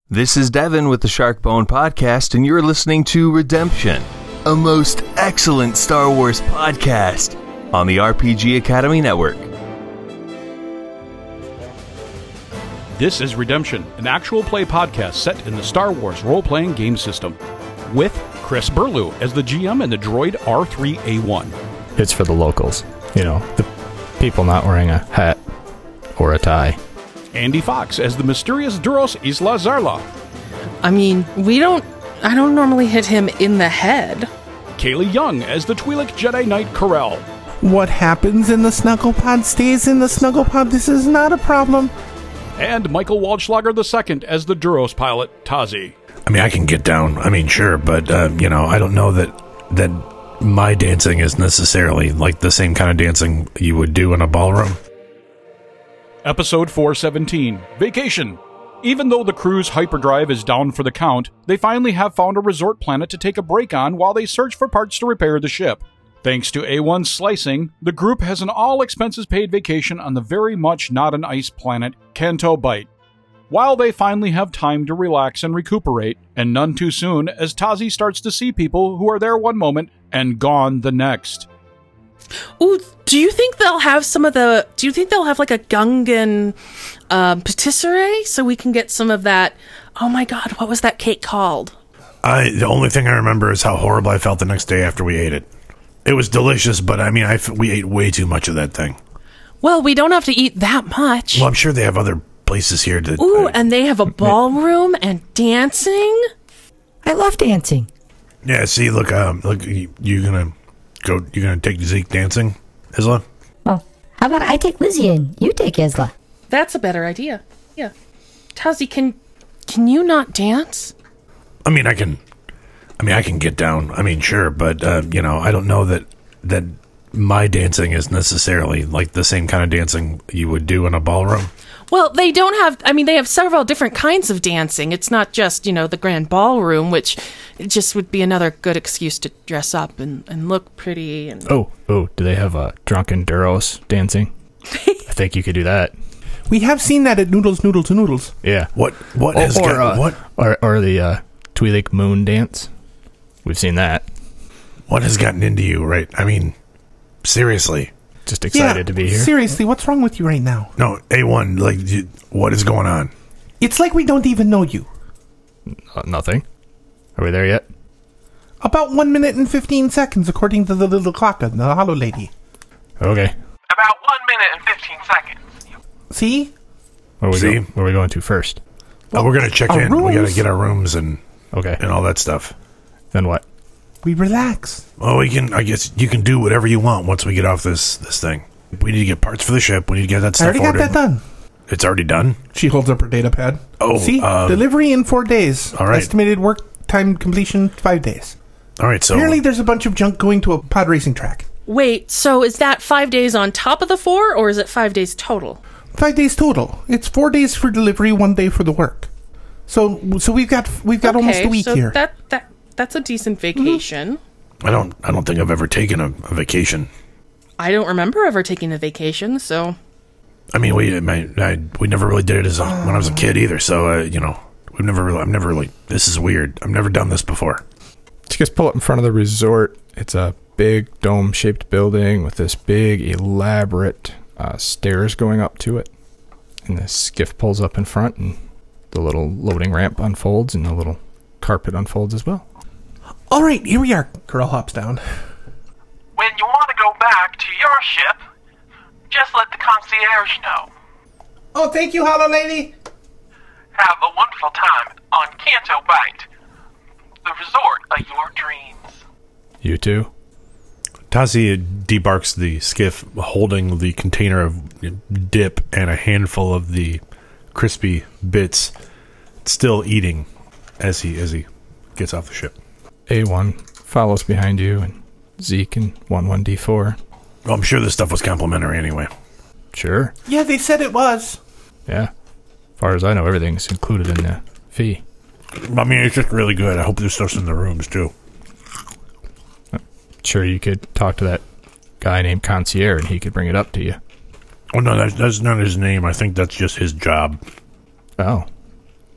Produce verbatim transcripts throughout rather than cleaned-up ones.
This is Devin with the Sharkbone Podcast, and you're listening to Redemption, a most excellent Star Wars podcast on the R P G Academy Network. This is Redemption, an actual play podcast set in the Star Wars role-playing game system, with Chris Burlew as the G M and the droid R three A one. It's for the locals, you know, the people not wearing a hat or a tie. Andy Fox as the mysterious Duros Isla Zarla. I mean, we don't... I don't normally hit him in the head. Kaylee Young as the Twi'lek Jedi Knight Corel. What happens in the Snuggle Pod stays in the Snuggle Pod. This is not a problem. And Michael Waldschlager the Second as the Duros pilot Tazi. I mean, I can get down. I mean, sure, but, uh, you know, I don't know that that my dancing is necessarily like the same kind of dancing you would do in a ballroom. Episode four seventeen, Vacation. Even though the crew's hyperdrive is down for the count, they finally have found a resort planet to take a break on while they search for parts to repair the ship. Thanks to A one's slicing, the group has an all-expenses-paid vacation on the very much not an ice planet, Canto Bight. While they finally have time to relax and recuperate, and none too soon, as Tazi starts to see people who are there one moment and gone the next. Ooh, do you think they'll have some of the... Do you think they'll have like a Gungan um, patisserie so we can get some of that... Oh my god, what was that cake called? I the only thing I remember is how horrible I felt the next day after we ate it. It was delicious, but I mean, I f- we ate way too much of that thing. Well, we don't have to eat that much. Well, I'm sure they have other places here to... Ooh, uh, and they have a ballroom and dancing. I love dancing. Yeah, see, look, um, look, you, you're gonna go, you're gonna take Zeke dancing, Isla? Well, how about I take Lizzie and you take Isla? That's a better idea. Yeah. Tazi, can can you not dance? I mean, I can, I mean, I can get down. I mean, sure, but, uh, you know, I don't know that, that my dancing is necessarily like the same kind of dancing you would do in a ballroom. Well, they don't have... I mean, they have several different kinds of dancing. It's not just, you know, the grand ballroom, which just would be another good excuse to dress up and, and look pretty. And Oh, oh, do they have a drunken Duros dancing? I think you could do that. We have seen that at Noodles, Noodles, Noodles. Yeah. What, what Or, has or, got, uh, what, or, or the uh, Twi'lek moon dance. We've seen that. what has gotten into you, right? I mean, seriously. Just excited yeah, to be here. Seriously, what's wrong with you right now? No, A one, like, you, what is going on? It's like we don't even know you. Uh, nothing. Are we there yet? About one minute and fifteen seconds, according to the little clock on the Hollow Lady. Okay. About one minute and fifteen seconds. See? Where are we, See? go- where are we going to first? Oh, we're gonna check our in. We gotta rooms. get our rooms and Okay. and all that stuff. Then what? We relax. Well, we can. I guess you can do whatever you want once we get off this this thing. We need to get parts for the ship. We need to get that I stuff already got ordered. that done. It's already done. She holds up her data pad. Oh, See? um, Delivery in four days. all right. Estimated work time completion, five days. All right. So Apparently there's a bunch of junk going to a pod racing track. wait, so is that five days on top of the four, or is it five days total? Five days total. It's four days for delivery, one day for the work. So so we've got we've got okay, almost a week so here. That, that, that's a decent vacation. I don't. I don't think I've ever taken a, a vacation. I don't remember ever taking a vacation, so... I mean, we my, I, we never really did it as a, when I was a kid either. So uh, you know, we've never. Really, I've never really. This is weird. I've never done this before. So you guys pull up in front of the resort. It's a big dome-shaped building with this big, elaborate uh, stairs going up to it. And the skiff pulls up in front, and the little loading ramp unfolds, and the little carpet unfolds as well. All right, here we are. Corel hops down. When you want to go back to your ship, just let the concierge know. Oh, thank you, Hollow Lady. Have a wonderful time on Canto Bight, the resort of your dreams. You too? Tazi debarks the skiff, holding the container of dip and a handful of the crispy bits, still eating as he as he gets off the ship. A one follows behind you, and Zeke and one one D four. Well, I'm sure this stuff was complimentary anyway. Sure. Yeah, they said it was. Yeah. As far as I know, everything's included in the fee. I mean, it's just really good. I hope there's stuff in the rooms too. Sure, you could talk to that guy named Concierge, and he could bring it up to you. Oh no, that's, that's not his name. I think that's just his job. Oh.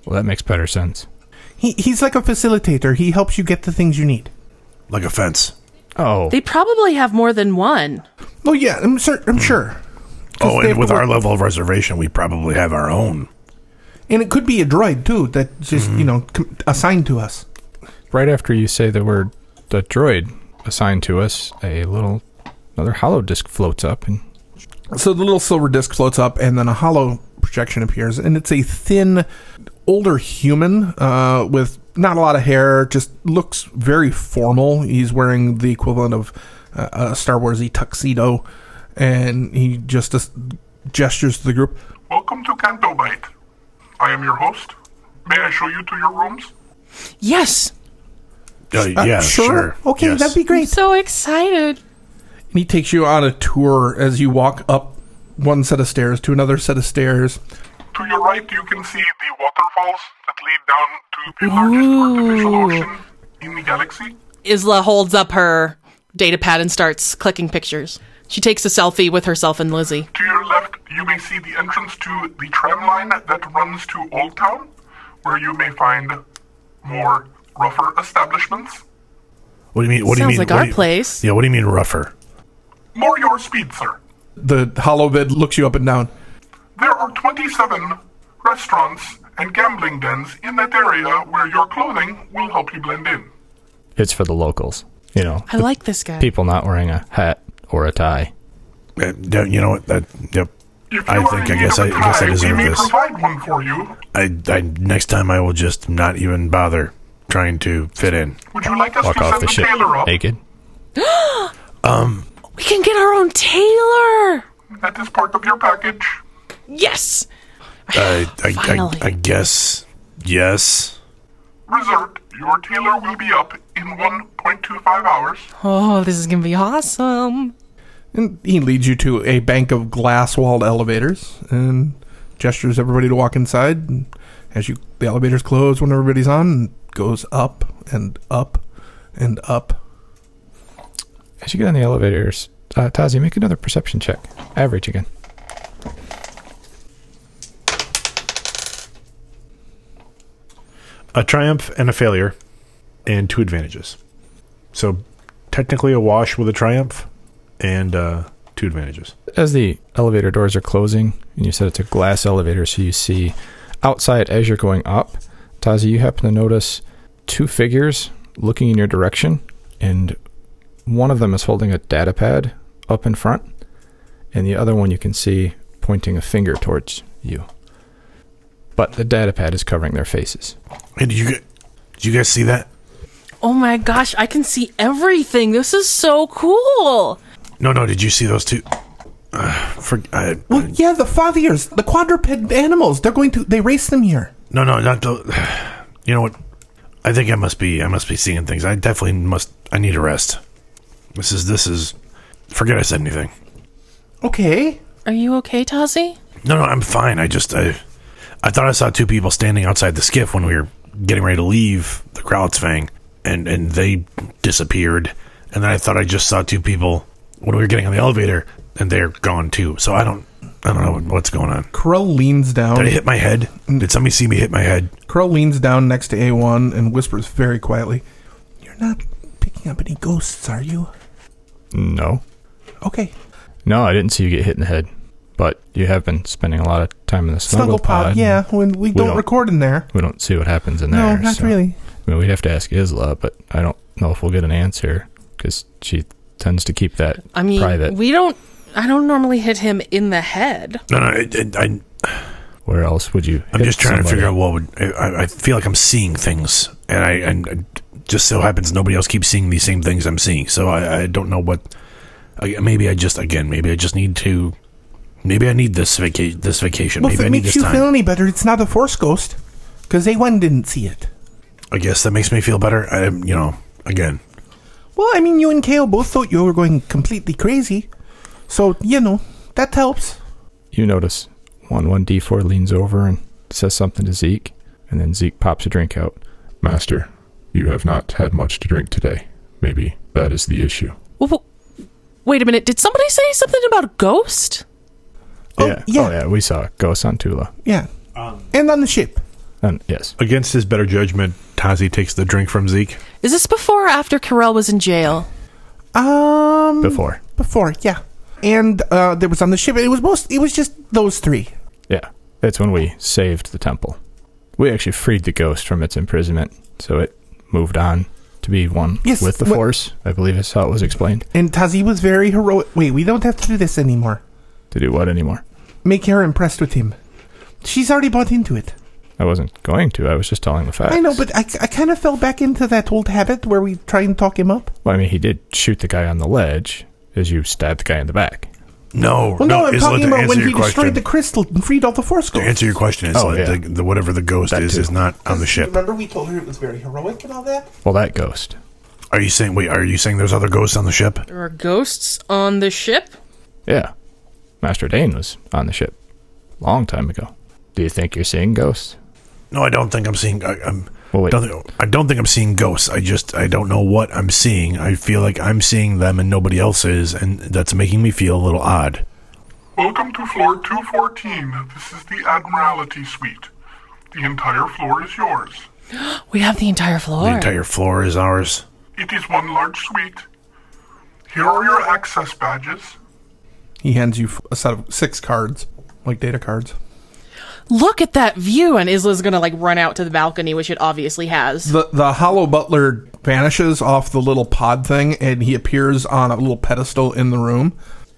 Well, that makes better sense. He he's like a facilitator. He helps you get the things you need. Like a fence. Oh. They probably have more than one. Oh yeah, I'm sure. I'm sure. Oh, they and have with to our work- level of reservation, we probably have our own. And it could be a droid too that just Mm-hmm. you know com- assigned to us. Right after you say the word the droid assigned to us, a little another hollow disc floats up, and So the little silver disc floats up, and then a hollow projection appears, and it's a thin, older human uh, with not a lot of hair. Just looks very formal. He's wearing the equivalent of uh, a Star Warsy tuxedo, and he just uh, gestures to the group. Welcome to Canto Bite. I am your host. May I show you to your rooms? Yes. Uh, Uh, yeah, sure. Okay, Yes. that'd be I'm great. so excited. And he takes you on a tour as you walk up one set of stairs to another set of stairs. To your right, you can see the waterfalls that lead down to the largest artificial ocean in the galaxy. Isla holds up her data pad and starts clicking pictures. She takes a selfie with herself and Lizzie. To your left, you may see the entrance to the tram line that runs to Old Town, where you may find more rougher establishments. What do you mean? What do you Sounds mean? like what our do you- place. Yeah, what do you mean rougher? More your speed, sir. The hollow vid looks you up and down. There are twenty-seven restaurants and gambling dens in that area where your clothing will help you blend in. it's for the locals. You know, I the like this guy. people not wearing a hat or a tie. Uh, yeah, you know what? That, yep. If I you are think in I need guess of I, a I guess I tie, deserve we may this. provide one for you. I, I next time I will just not even bother trying to fit in. Would you like us Walk to off send the the ship tailor up? naked. We can get our own tailor. That is part of your package. Yes. I, I, Finally. I, I guess yes. Resort, your tailor will be up in one point two five hours. Oh, this is going to be awesome. And he leads you to a bank of glass-walled elevators and gestures everybody to walk inside. And as you, the elevators close when everybody's on, and goes up and up and up. As you get on the elevators, uh, Tazi, make another perception check. Average again. A triumph and a failure, and two advantages. So technically a wash with a triumph, and uh, two advantages. As the elevator doors are closing, and you said it's a glass elevator, so you see outside as you're going up, Tazi, you happen to notice two figures looking in your direction, and one of them is holding a data pad up in front, and the other one you can see pointing a finger towards you. But the data pad is covering their faces. Hey, did you get? Did you guys see that? Oh my gosh, I can see everything. This is so cool. No, no. Did you see those two? Uh, for, uh, Well, yeah, the fathiers, the quadruped animals. They're going to. They race them here. no, no, not the. You know what? I think I must be. I must be seeing things. I definitely must. I need a rest. This is. This is. Forget I said anything. Okay. Are you okay, Tazi? No, no. I'm fine. I just. I. I thought I saw two people standing outside the skiff when we were getting ready to leave the Krautsfang, and and they disappeared. And then I thought I just saw two people when we were getting on the elevator, and they're gone too. So I don't. I don't know what's going on. Crow leans down. Did I hit my head? Did somebody see me hit my head? Crow leans down next to A one and whispers very quietly, "You're not picking up any ghosts, are you?" No. Okay. No, I didn't see you get hit in the head. But you have been spending a lot of time in the snuggle, Snuggle pod, yeah. When we, don't, don't- record in there. We don't see what happens in No, there. not so- really. I mean, we'd have to ask Isla, but I don't know if we'll get an answer because she tends to keep that I mean, private. we don't. I don't normally hit him in the head. No, no. It, it, I. Where else would you? I'm hit just trying to somebody? figure out what would. I, I feel like I'm seeing things, and I and it just so happens nobody else keeps seeing these same things I'm seeing. So I, I don't know what. I, maybe I just again. Maybe I just need to. Maybe I need this vacation. This vacation. Well, maybe if I it need makes this you time. feel any better, it's not a force ghost. Because A one didn't see it. I guess that makes me feel better. I, you know, again. Well, I mean, you and K O both thought you were going completely crazy. So, you know, that helps. You notice one one D four leans over and says something to Zeke, and then Zeke pops a drink out. Master, you have not had much to drink today. Maybe that is the issue. Well, wait a minute. Did somebody say something about a ghost? Oh, yeah. yeah. Oh, yeah. We saw ghosts on Tula. Yeah. Um, and on the ship. And yes. Against his better judgment, Tazi takes the drink from Zeke. Is this before or after Carell was in jail? Um, Before. Before, yeah. And uh, there was on the ship. It was most. It was just those three. Yeah. That's when we saved the temple. We actually freed the ghost from its imprisonment, so it moved on to be one Yes, with the what- Force. I believe is how it was explained. And Tazi was very heroic. Wait, we don't have to do this anymore. To do what anymore? Make her impressed with him. She's already bought into it. I wasn't going to. I was just telling the facts. I know, but I, I kind of fell back into that old habit where we try and talk him up. Well, I mean, he did shoot the guy on the ledge as you stabbed the guy in the back. No, Well, no, no, I'm Isla, talking to about answer when your he question, destroyed the crystal and freed all the Force to ghosts. answer your question, Isla, Oh, yeah. the, the, whatever the ghost That is, too. is not on the ship. Remember we told her it was very heroic and all that? Well, that ghost. Are you saying, wait, are you saying there's other ghosts on the ship? There are ghosts on the ship? Yeah. Master Dane was on the ship long time ago. Do you think you're seeing ghosts? No, I don't think I'm seeing. I, I'm, Well, wait. don't think, I don't think I'm seeing ghosts. I just, I don't know what I'm seeing. I feel like I'm seeing them and nobody else is, and that's making me feel a little odd. Welcome to floor two fourteen. This is the Admiralty Suite. The entire floor is yours. We have the entire floor. The entire floor is ours. It is one large suite. Here are your access badges. He hands you a set of six cards, like data cards. Look at that view, and Isla's gonna like run out to the balcony, which it obviously has. The the hollow butler vanishes off the little pod thing, and he appears on a little pedestal in the room.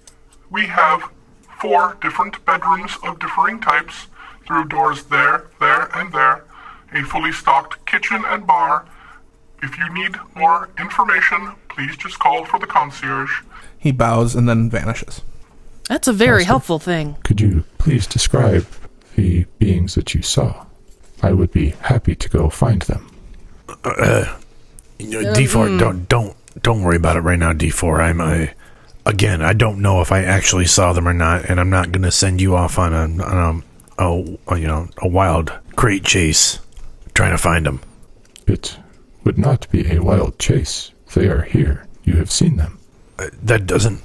We have four different bedrooms of differing types, through doors there, there, and there. A fully stocked kitchen and bar. If you need more information, please just call for the concierge. He bows and then vanishes. That's a very Awesome. helpful thing. Could you please describe the beings that you saw? I would be happy to go find them. Uh, you know, D four, mm. don't, don't, don't worry about it right now, D four. I'm a, again, I don't know if I actually saw them or not, and I'm not going to send you off on a, on a, a, a, you know, a wild crate chase trying to find them. It would not be a wild chase. They are here. You have seen them. Uh, that doesn't,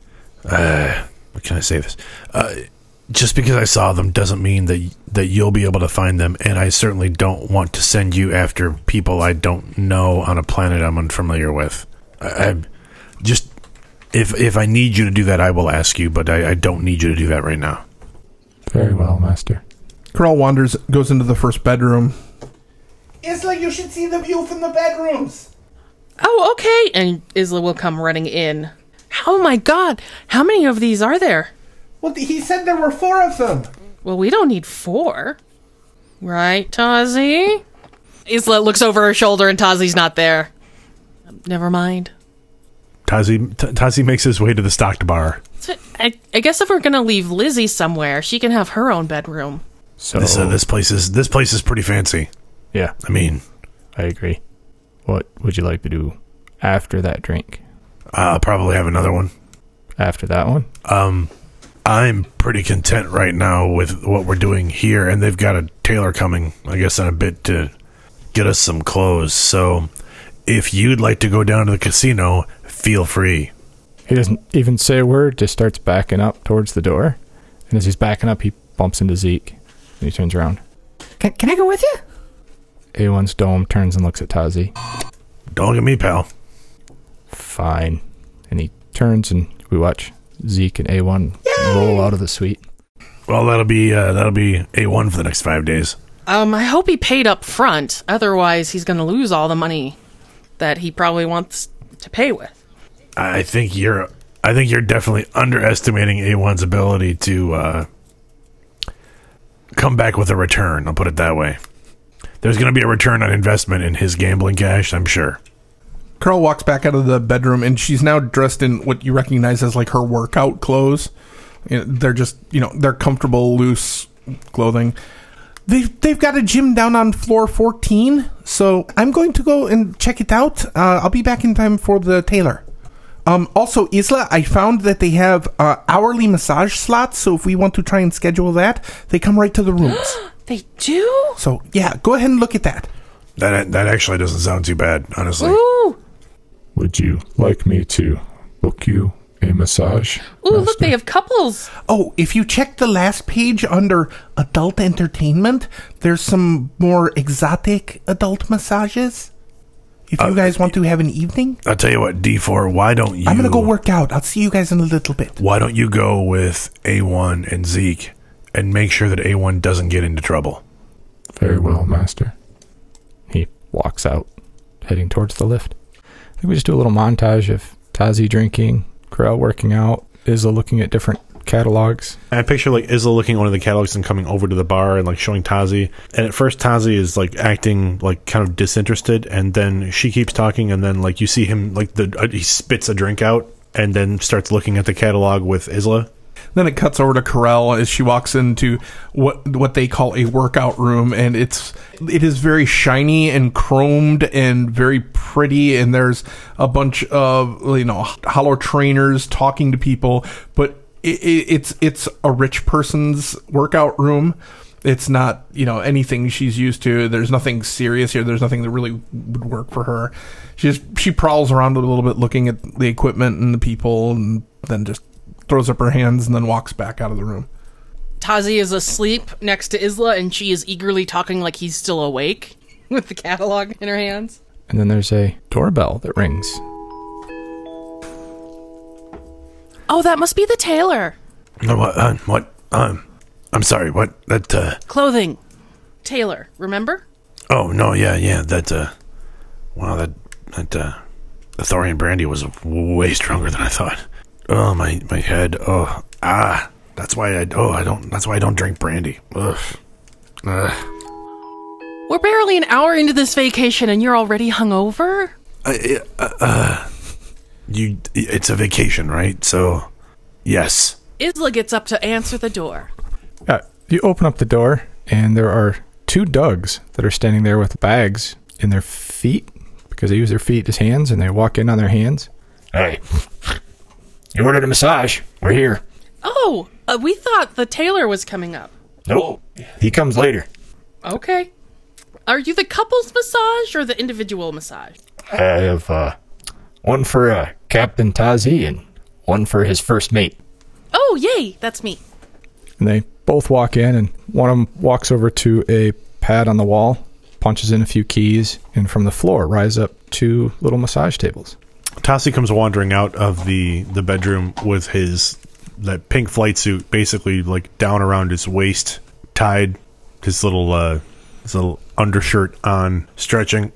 uh, what can I say this? Uh, just because I saw them doesn't mean that that you'll be able to find them, and I certainly don't want to send you after people I don't know on a planet I'm unfamiliar with. I, I just, if if I need you to do that, I will ask you, but I, I don't need you to do that right now. Very well, Master. Carell wanders, goes into the first bedroom. Isla, you should see the view from the bedrooms. Oh, okay. And Isla will come running in. Oh my god, how many of these are there? Well, he said there were four of them. Well, we don't need four. Right, Tazi? Isla looks over her shoulder and Tazi's not there. Never mind. Tazi, T- Tazi makes his way to the stocked bar. So, I, I guess if we're gonna leave Lizzie somewhere, she can have her own bedroom. So This, uh, this place is this place is pretty fancy. yeah, I mean, I agree. What would you like to do after that drink? I'll probably have another one. After that one? Um, I'm pretty content right now with what we're doing here, and they've got a tailor coming, I guess, in a bit to get us some clothes. So, if you'd like to go down to the casino, feel free. He doesn't even say a word, just starts backing up towards the door. And as he's backing up, he bumps into Zeke. And he turns around. Can, can I go with you? A one's dome turns and looks at Tazi. Don't look at me, pal. Fine. And he turns and we watch Zeke and A one roll out of the suite. Well, that'll be uh, that'll be A one for the next five days. Um, I hope he paid up front. Otherwise, he's gonna lose all the money that he probably wants to pay with. I think you're I think you're definitely underestimating A one's ability to uh, come back with a return. I'll put it that way. There's going to be a return on investment in his gambling cash, I'm sure. Carell walks back out of the bedroom, and she's now dressed in what you recognize as like her workout clothes. You know, they're just, you know, they're comfortable, loose clothing. They've, they've got a gym down on floor fourteen, so I'm going to go and check it out. Uh, I'll be back in time for the tailor. Um, also, Isla, I found that they have uh, hourly massage slots, so if we want to try and schedule that, they come right to the rooms. They do? So, yeah, go ahead and look at that. That that actually doesn't sound too bad, honestly. Ooh! Would you like me to book you a massage. Ooh, look, master? they have couples. Oh, if you check the last page under adult entertainment, there's some more exotic adult massages. If you Uh, guys want to have an evening, I'll tell you what, D four, why don't you... I'm going to go work out. I'll see you guys in a little bit. Why don't you go with A one and Zeke and make sure that A one doesn't get into trouble? Very well, master. He walks out, heading towards the lift. I think we just do a little montage of Tazi drinking, Corell working out, Isla looking at different catalogs. I picture like Isla looking at one of the catalogs and coming over to the bar and like showing Tazi. And at first Tazi is like acting like kind of disinterested, and then she keeps talking, and then like you see him like the uh, he spits a drink out and then starts looking at the catalog with Isla. Then it cuts over to Corell as she walks into what what they call a workout room, and it's it is very shiny and chromed and very pretty, and there's a bunch of, you know, hollow trainers talking to people, but it, it, it's it's a rich person's workout room. It's not, you know, anything she's used to. There's nothing serious here. There's nothing that really would work for her. She just she prowls around a little bit looking at the equipment and the people, and then just throws up her hands and then walks back out of the room. Tazi is asleep next to Isla, and she is eagerly talking like he's still awake with the catalog in her hands. And then there's a doorbell that rings. Oh, that must be the tailor. No, what? Uh, what? Um, I'm sorry. What? That? Uh, Clothing. Tailor, remember? oh no, yeah, yeah. That. Uh, wow, that that uh, the Thorian brandy was way stronger than I thought. Oh my my head. Oh ah. That's why I. Oh, I don't. That's why I don't drink brandy. Ugh. Ugh. We're barely an hour into this vacation, and you're already hungover? Uh, uh, uh, you. It's a vacation, right? So, yes. Isla gets up to answer the door. Yeah, you open up the door, and there are two Dougs that are standing there with bags in their feet, because they use their feet as hands, and they walk in on their hands. Hey, you ordered a massage. We're here. Oh, uh, we thought the tailor was coming up. No, he comes later. Okay. Are you the couples massage or the individual massage? I have uh, one for uh, Captain Tazi and one for his first mate. Oh, yay, that's me. And they both walk in, and one of them walks over to a pad on the wall, punches in a few keys, and from the floor rise up two little massage tables. Tassi comes wandering out of the, the bedroom with his that pink flight suit basically like down around his waist, tied, his little uh, his little undershirt on, stretching.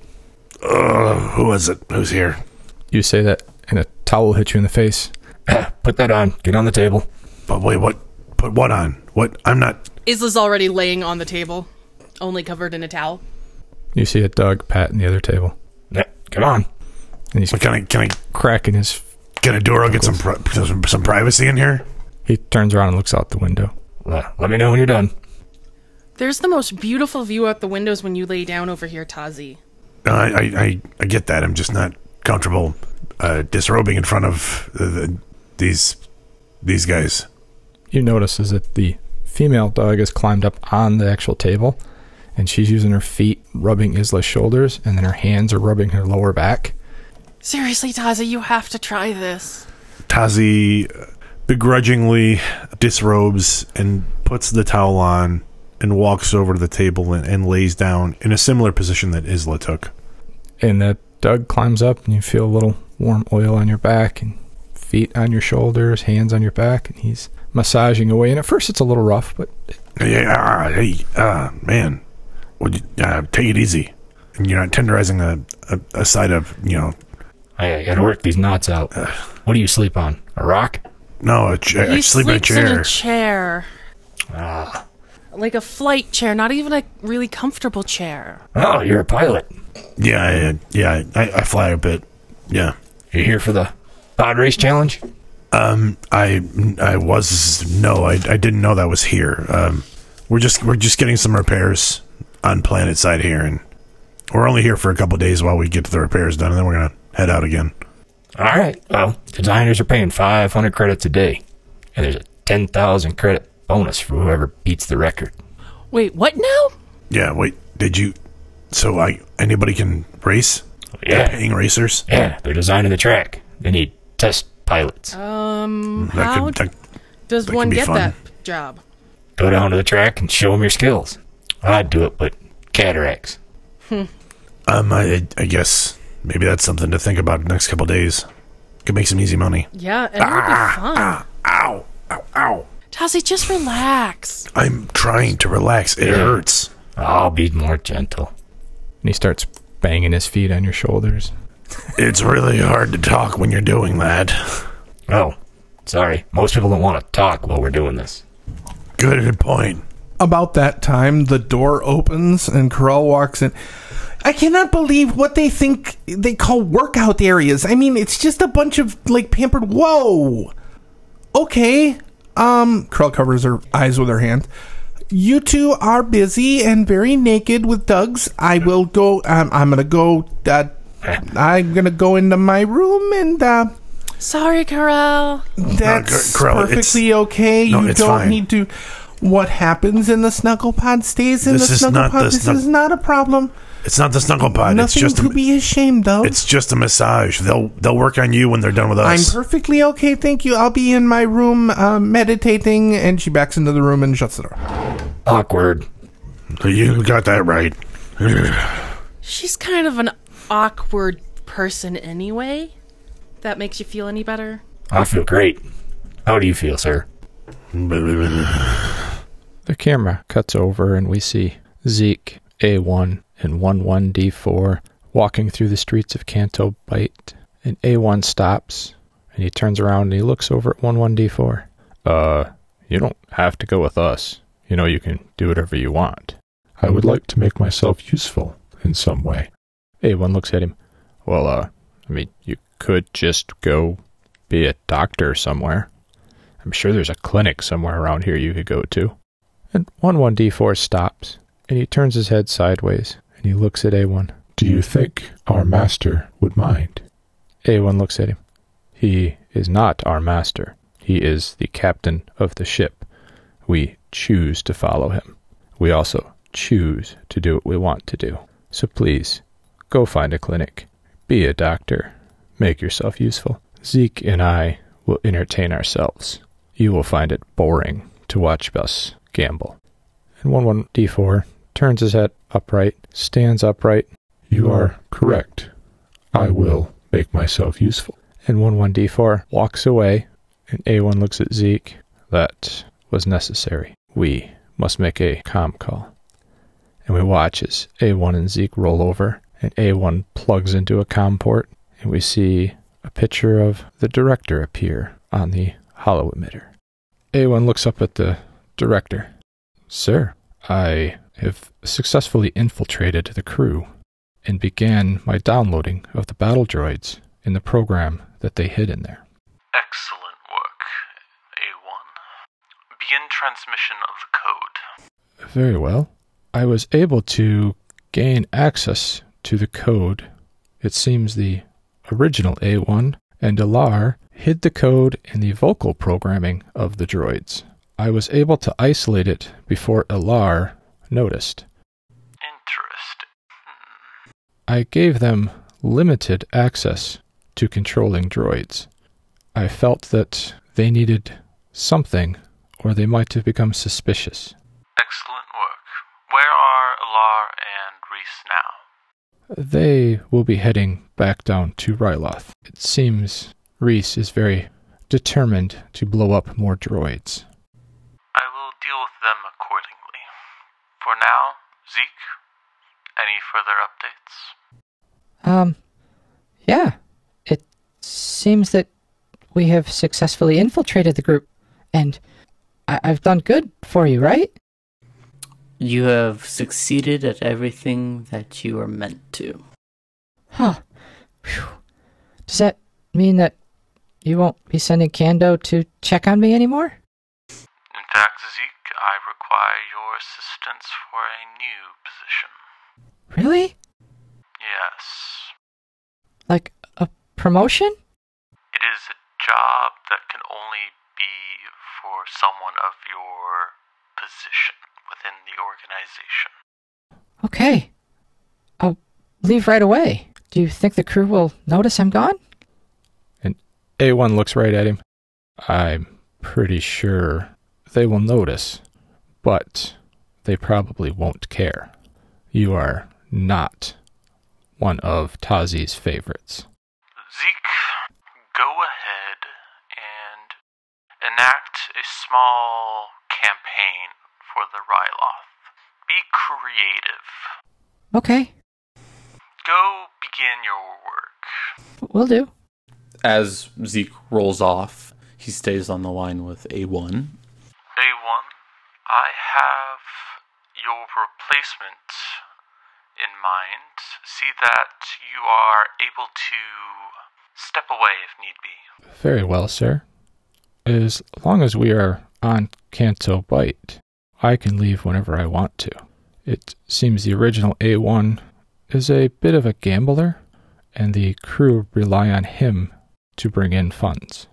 Ugh, who is it? Who's here? You say that, and a towel hits you in the face. Put that on. Get on the table. But wait, what? Put what on? What? I'm not... Isla's already laying on the table, only covered in a towel. You see a Doug patting the other table. Yeah, come on. And he's can I, can I, cracking his... Can Adoro get some, pri- some some privacy in here? He turns around and looks out the window. Uh, let me know when you're done. There's the most beautiful view out the windows when you lay down over here, Tazi. Uh, I, I, I, I get that. I'm just not comfortable uh, disrobing in front of the, the, these these guys. You notice is that the female dog has climbed up on the actual table, and she's using her feet rubbing Isla's shoulders, and then her hands are rubbing her lower back. Seriously, Tazi, you have to try this. Tazi begrudgingly disrobes and puts the towel on and walks over to the table and, and lays down in a similar position that Isla took. And the Doug climbs up, and you feel a little warm oil on your back, and feet on your shoulders, hands on your back, and he's massaging away. And at first it's a little rough, but... Yeah, hey, uh, man, would you, uh, take it easy. And you're not tenderizing a, a, a side of, you know... Hey, I gotta work these knots out. Uh, what do you sleep on? A rock? No, a chair. I sleep in a chair. in a chair. Ah. Like a flight chair, not even a really comfortable chair. Oh, you're a pilot. Yeah, I, yeah, I, I fly a bit. Yeah. You here for the pod race challenge? Um, I, I was no, I, I didn't know that was here. Um, we're just we're just getting some repairs on planet side here, and we're only here for a couple days while we get the repairs done, and then we're gonna head out again. All right. Well, designers are paying five hundred credits a day, and there's a ten thousand credit bonus for whoever beats the record. Wait, what now? Yeah, wait, did you... So, I anybody can race? Yeah. They're paying racers? Yeah, they're designing the track. They need test pilots. Um, That how could- that- does that one could be get fun. that job? Go down to the track and show them your skills. I'd do it, but cataracts. Um, I, I guess maybe that's something to think about the next couple days. Could make some easy money. Yeah, and it would be fun. Ow, ow, ow. Tassie, just relax. I'm trying to relax. It Yeah. hurts. I'll be more gentle. And he starts banging his feet on your shoulders. It's really hard to talk when you're doing that. Oh, sorry. Most people don't want to talk while we're doing this. Good point. About that time, the door opens and Corral walks in. I cannot believe what they think they call workout areas. I mean, it's just a bunch of, like, pampered... Whoa! Okay. Um, Corral covers her eyes with her hand. You two are busy and very naked with Doug's. I will go... Um, I'm gonna go... Uh, I'm gonna go into my room and... Uh, Sorry, Corral. that's No, Corral, perfectly it's- okay. no, you it's don't fine. need to... What happens in the snuggle pod stays in This the is snuggle not pod. the This snug- is not a problem. It's not the snuggle pod. Nothing It's just to a, be ashamed of. it's just a massage. They'll they'll work on you when they're done with I'm us. perfectly okay, thank you. I'll be in my room uh, meditating, and she backs into the room and shuts the door. Awkward. You got that right. She's kind of an awkward person anyway. That makes you feel any better? I feel great. How do you feel, sir? The camera cuts over and we see Zeke, A one, and eleven D four walking through the streets of Canto Bight. And A one stops, and he turns around and he looks over at eleven D four. Uh, you don't have to go with us. You know, you can do whatever you want. I would like to make myself useful in some way. A one looks at him. Well, uh, I mean, you could just go be a doctor somewhere. I'm sure there's a clinic somewhere around here you could go to. And eleven D four stops, and he turns his head sideways, and he looks at A one. Do you think our master would mind? A one looks at him. He is not our master. He is the captain of the ship. We choose to follow him. We also choose to do what we want to do. So please, go find a clinic. Be a doctor. Make yourself useful. Zeke and I will entertain ourselves. You will find it boring to watch us gamble. And eleven D four turns his head upright, stands upright. You are correct. I will make myself useful. And eleven D four walks away, and A one looks at Zeke. That was necessary. We must make a comm call. And we watch as A one and Zeke roll over, and A one plugs into a comm port, and we see a picture of the director appear on the holo emitter. A one looks up at the director. Sir, I have successfully infiltrated the crew and began my downloading of the battle droids in the program that they hid in there. Excellent work, A one. Begin transmission of the code. Very well. I was able to gain access to the code. It seems the original A one and Alar hid the code in the vocal programming of the droids. I was able to isolate it before Alar noticed. Interesting. Hmm. I gave them limited access to controlling droids. I felt that they needed something, or they might have become suspicious. Excellent work. Where are Alar and Reese now? They will be heading back down to Ryloth. It seems Reese is very determined to blow up more droids. I will deal with them accordingly. For now, Zeke, any further updates? Um, yeah. It seems that we have successfully infiltrated the group, and I- I've done good for you, right? You have succeeded at everything that you are meant to. Huh. Whew. Does that mean that you won't be sending Kando to check on me anymore? In fact, Zeke, I require your assistance for a new position. Really? Yes. Like a promotion? It is a job that can only be for someone of your position within the organization. Okay. I'll leave right away. Do you think the crew will notice I'm gone? And A one looks right at him. I'm pretty sure they will notice, but they probably won't care. You are not one of Tazi's favorites. Zeke, go ahead and enact a small campaign for the Ryloth. Be creative. Okay. Go begin your work. Will do. As Zeke rolls off, he stays on the line with A one. A one, I have your replacement in mind. See that you are able to step away if need be. Very well, sir. As long as we are on Canto Bight, I can leave whenever I want to. It seems the original A one is a bit of a gambler, and the crew rely on him to bring in funds.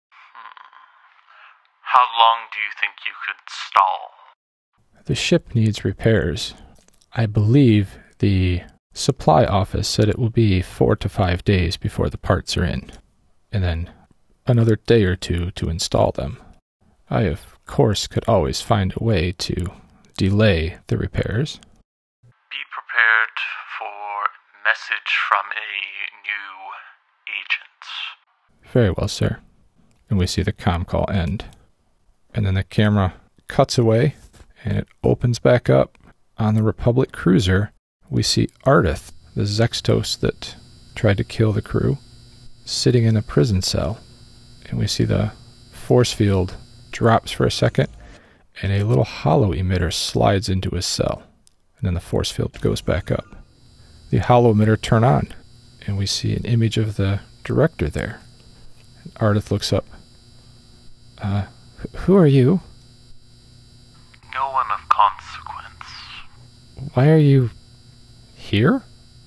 How long do you think you could stall? The ship needs repairs. I believe the supply office said it will be four to five days before the parts are in, and then another day or two to install them. I, of course, could always find a way to delay the repairs. Be prepared for a message from a new agent. Very well, sir. And we see the comm call end. And then the camera cuts away, and it opens back up. On the Republic cruiser, we see Ardith, the Zextos that tried to kill the crew, sitting in a prison cell. And we see the force field drops for a second, and a little hollow emitter slides into his cell. And then the force field goes back up. The hollow emitter turn on, and we see an image of the director there. And Ardith looks up. Uh, who are you? No one of consequence. Why are you here?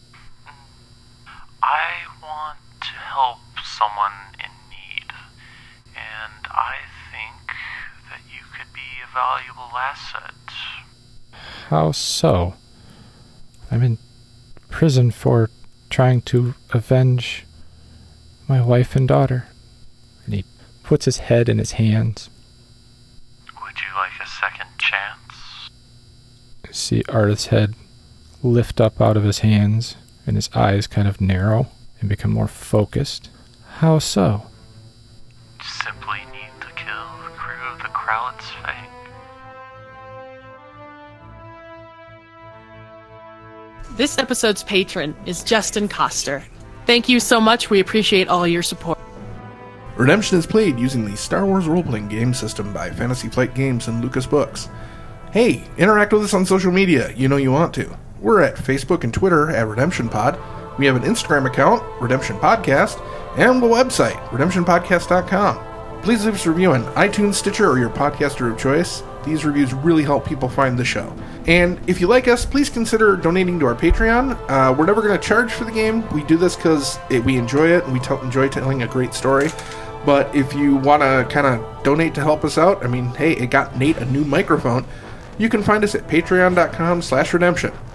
I want to help someone in need, and I think that you could be a valuable asset. How so? I'm in prison for trying to avenge my wife and daughter. And he puts his head in his hands. Would you like a second chance? I see Ardith's head lift up out of his hands, and his eyes kind of narrow and become more focused. How so? Simply need to kill the crew of the Krowitz Fang. This episode's patron is Justin Coster. Thank you so much. We appreciate all your support. Redemption is played using the Star Wars role-playing game system by Fantasy Flight Games and Lucas Books. Hey, interact with us on social media. You know you want to. We're at Facebook and Twitter at Redemption Pod. We have an Instagram account, Redemption Podcast, and a website, redemption podcast dot com. Please leave us a review on iTunes, Stitcher, or your podcaster of choice. These reviews really help people find the show. And if you like us, please consider donating to our Patreon. Uh, we're never going to charge for the game. We do this because we enjoy it, and we t- enjoy telling a great story. But if you want to kind of donate to help us out, I mean, hey, it got Nate a new microphone. You can find us at patreon dot com slash redemption.